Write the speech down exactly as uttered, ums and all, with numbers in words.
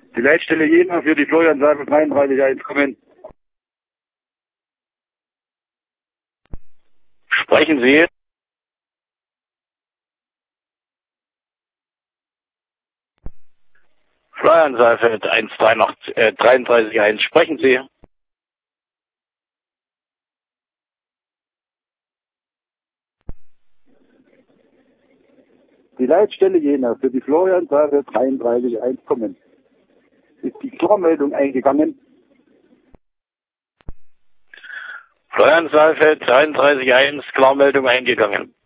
Die Leitstelle Jena für die Florian Seifert dreiunddreißig eins kommen. Sprechen Sie. Florian Seifert eins dreiunddreißig eins. Sprechen Sie. Die Leitstelle Jena für die Florian Seifert dreiunddreißig eins kommen. Ist die Klarmeldung eingegangen? Florian Seifert dreiunddreißig eins, Klarmeldung eingegangen.